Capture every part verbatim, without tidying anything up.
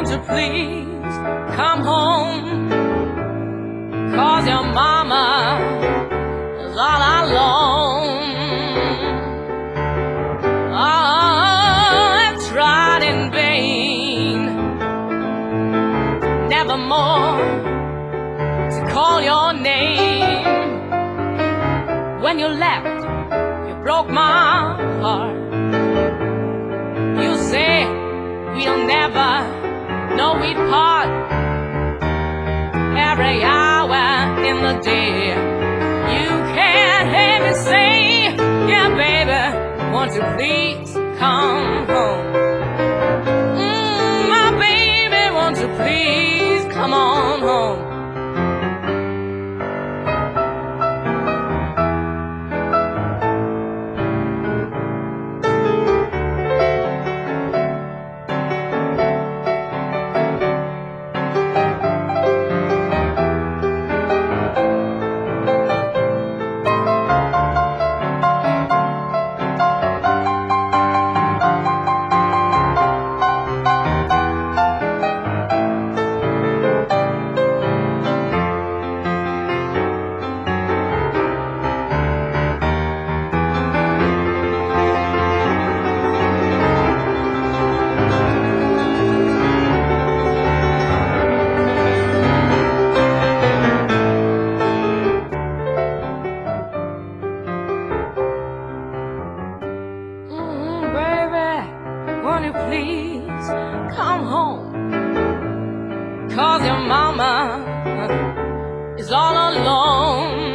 you please come home? 'Cause your mama is all alone. Oh, I've tried in vain, nevermore to call your name. When you left, you broke my heart. You say we'll never know we'd part. Every hour in the day, you can't hear me say, yeah, baby, won't you please come home? Mm, my baby, won't you please come on home? Won't you please come home? 'Cause your mama is all alone.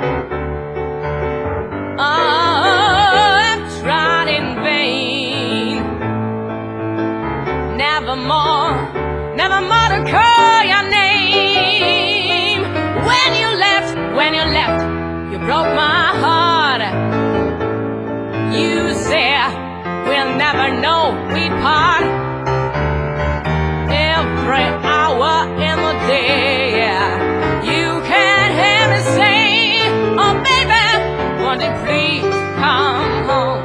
Oh, I've tried in vain, nevermore, nevermore to call your name. When you left, when you left, you broke my heart. You said we'll never know we'd part. Every hour in the day, yeah, you can't hear me say, oh baby, won't you please come home?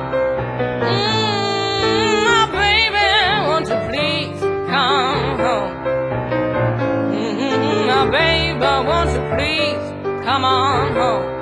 Mm, oh baby, won't you please come home? Mm-hmm, oh baby, won't you please come on home?